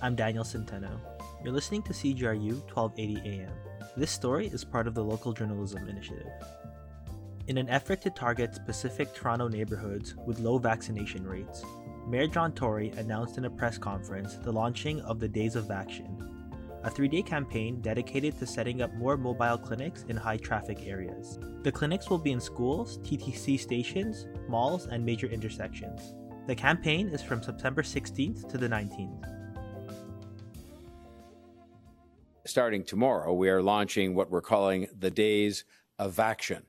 I'm Daniel Centeno. You're listening to CGRU 1280 AM. This story is part of the Local Journalism Initiative. In an effort to target specific Toronto neighborhoods with low vaccination rates, Mayor John Tory announced in a press conference the launching of the Days of Action, a 3-day campaign dedicated to setting up more mobile clinics in high-traffic areas. The clinics will be in schools, TTC stations, malls, and major intersections. The campaign is from September 16th to the 19th. Starting tomorrow, we are launching what we're calling the Days of Action.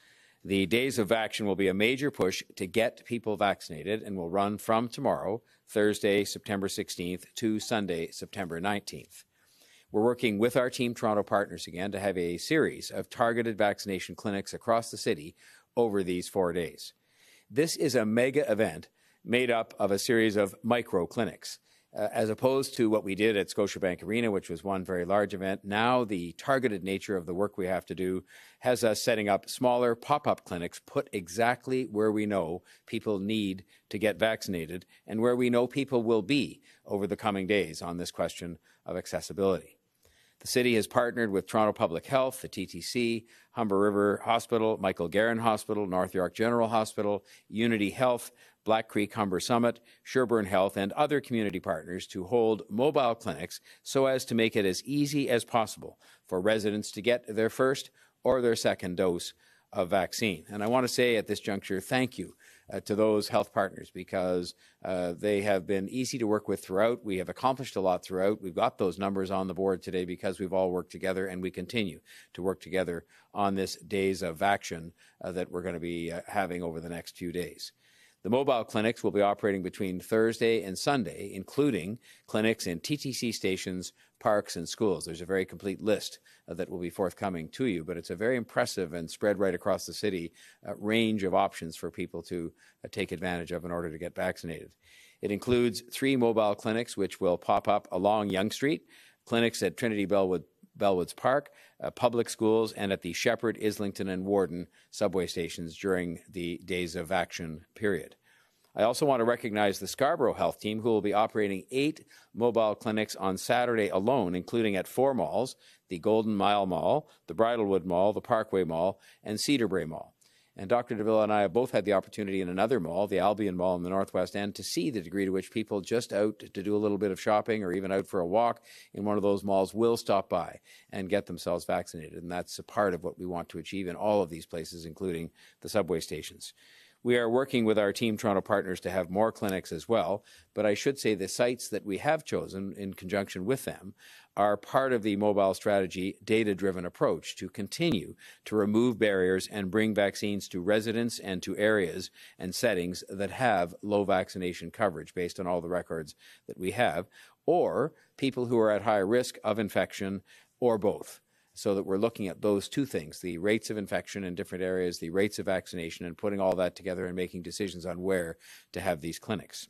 The Days of Action will be a major push to get people vaccinated and will run from tomorrow, Thursday, September 16th, to Sunday, September 19th. We're working with our Team Toronto partners again to have a series of targeted vaccination clinics across the city over these 4 days. This is a mega event made up of a series of micro clinics. As opposed to what we did at Scotiabank Arena, which was one very large event, now the targeted nature of the work we have to do has us setting up smaller pop-up clinics put exactly where we know people need to get vaccinated and where we know people will be over the coming days on this question of accessibility. The city has partnered with Toronto Public Health, the TTC, Humber River Hospital, Michael Garron Hospital, North York General Hospital, Unity Health, Black Creek Humber Summit, Sherbourne Health, and other community partners to hold mobile clinics so as to make it as easy as possible for residents to get their first or their second dose of vaccine. And I want to say at this juncture, thank you to those health partners because they have been easy to work with throughout. We have accomplished a lot throughout. We've got those numbers on the board today because we've all worked together, and we continue to work together on this Days of Action that we're going to be having over the next few days. The mobile clinics will be operating between Thursday and Sunday, including clinics in TTC stations, parks, and schools. There's a very complete list that will be forthcoming to you, but it's a very impressive and spread right across the city range of options for people to take advantage of in order to get vaccinated. It includes 3 mobile clinics which will pop up along Yonge Street, clinics at Trinity Bellwoods Park, public schools, and at the Shepherd, Islington, and Warden subway stations during the Days of Action period. I also want to recognize the Scarborough Health Team, who will be operating 8 mobile clinics on Saturday alone, including at 4 malls, the Golden Mile Mall, the Bridlewood Mall, the Parkway Mall, and Cedar Brae Mall. And Dr. DeVille and I have both had the opportunity in another mall, the Albion Mall in the Northwest End, to see the degree to which people just out to do a little bit of shopping or even out for a walk in one of those malls will stop by and get themselves vaccinated. And that's a part of what we want to achieve in all of these places, including the subway stations. We are working with our Team Toronto partners to have more clinics as well, but I should say the sites that we have chosen in conjunction with them are part of the mobile strategy data-driven approach to continue to remove barriers and bring vaccines to residents and to areas and settings that have low vaccination coverage based on all the records that we have, or people who are at high risk of infection, or both. So that we're looking at those 2 things, the rates of infection in different areas, the rates of vaccination, and putting all that together and making decisions on where to have these clinics.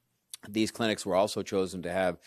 These clinics were also chosen to have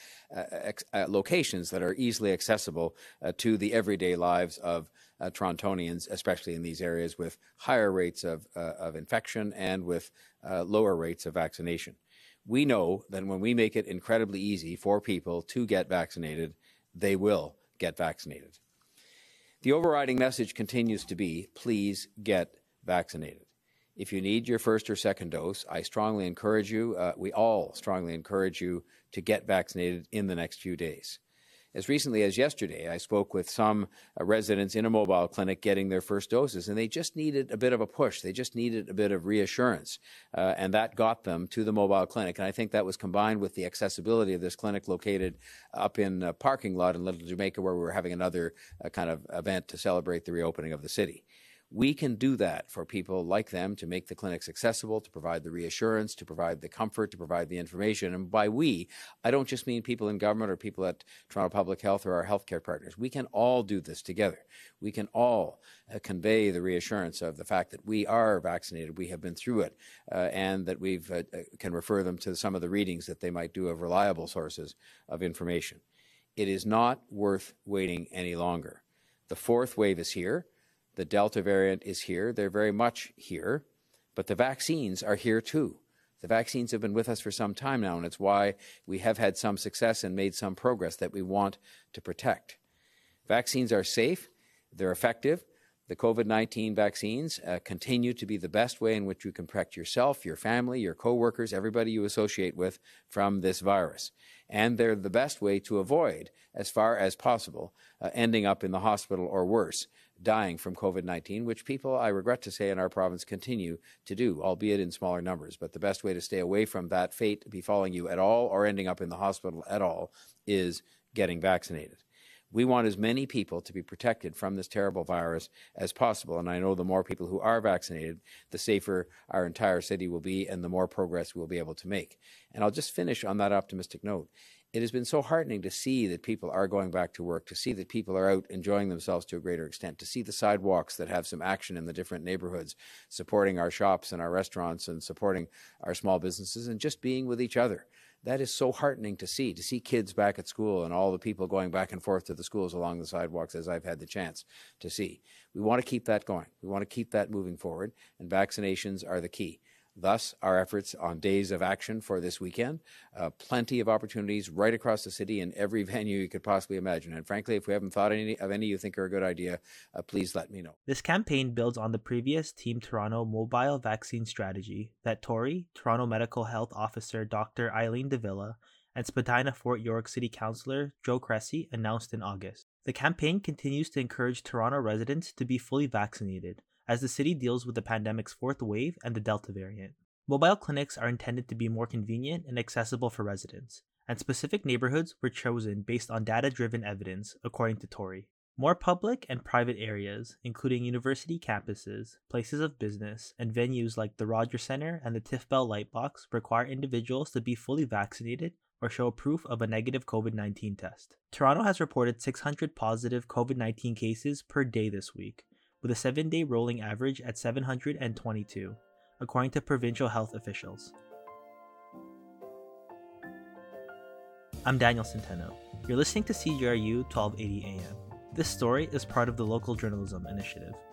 locations that are easily accessible to the everyday lives of Torontonians, especially in these areas with higher rates of infection and with lower rates of vaccination. We know that when we make it incredibly easy for people to get vaccinated, they will get vaccinated. The overriding message continues to be, please get vaccinated. If you need your first or second dose, I strongly encourage you, we all strongly encourage you to get vaccinated in the next few days. As recently as yesterday, I spoke with some residents in a mobile clinic getting their first doses, and they just needed a bit of a push. They just needed a bit of reassurance, and that got them to the mobile clinic. And I think that was combined with the accessibility of this clinic located up in a parking lot in Little Jamaica, where we were having another kind of event to celebrate the reopening of the city. We can do that for people like them to make the clinics accessible, to provide the reassurance, to provide the comfort, to provide the information. And by we, I don't just mean people in government or people at Toronto Public Health or our healthcare partners. We can all do this together. We can all convey the reassurance of the fact that we are vaccinated, we have been through it, and that we can refer them to some of the readings that they might do of reliable sources of information. It is not worth waiting any longer. The 4th wave is here. The Delta variant is here. They're very much here, but the vaccines are here too. The vaccines have been with us for some time now, and it's why we have had some success and made some progress that we want to protect. Vaccines are safe, they're effective. The COVID-19 vaccines continue to be the best way in which you can protect yourself, your family, your coworkers, everybody you associate with from this virus. And they're the best way to avoid, as far as possible, ending up in the hospital or worse, dying from COVID-19, which people, I regret to say, in our province continue to do, albeit in smaller numbers. But the best way to stay away from that fate befalling you at all or ending up in the hospital at all is getting vaccinated. We want as many people to be protected from this terrible virus as possible. And I know the more people who are vaccinated, the safer our entire city will be and the more progress we'll be able to make. And I'll just finish on that optimistic note. It has been so heartening to see that people are going back to work, to see that people are out enjoying themselves to a greater extent, to see the sidewalks that have some action in the different neighborhoods, supporting our shops and our restaurants and supporting our small businesses and just being with each other. That is so heartening to see kids back at school and all the people going back and forth to the schools along the sidewalks as I've had the chance to see. We want to keep that going. We want to keep that moving forward, and vaccinations are the key. Thus, our efforts on days of action for this weekend, plenty of opportunities right across the city in every venue you could possibly imagine. And frankly, if we haven't thought of any you think are a good idea, please let me know. This campaign builds on the previous Team Toronto mobile vaccine strategy that Tory, Toronto Medical Health Officer Dr. Eileen Davila, and Spadina Fort York City Councillor Joe Cressy announced in August. The campaign continues to encourage Toronto residents to be fully vaccinated, as the city deals with the pandemic's fourth wave and the Delta variant. Mobile clinics are intended to be more convenient and accessible for residents, and specific neighborhoods were chosen based on data-driven evidence, according to Tory. More public and private areas, including university campuses, places of business, and venues like the Rogers Centre and the Tiff Bell Lightbox, require individuals to be fully vaccinated or show proof of a negative COVID-19 test. Toronto has reported 600 positive COVID-19 cases per day this week, with a 7-day rolling average at 722, according to provincial health officials. I'm Daniel Centeno. You're listening to CJRU 1280 AM. This story is part of the Local Journalism Initiative.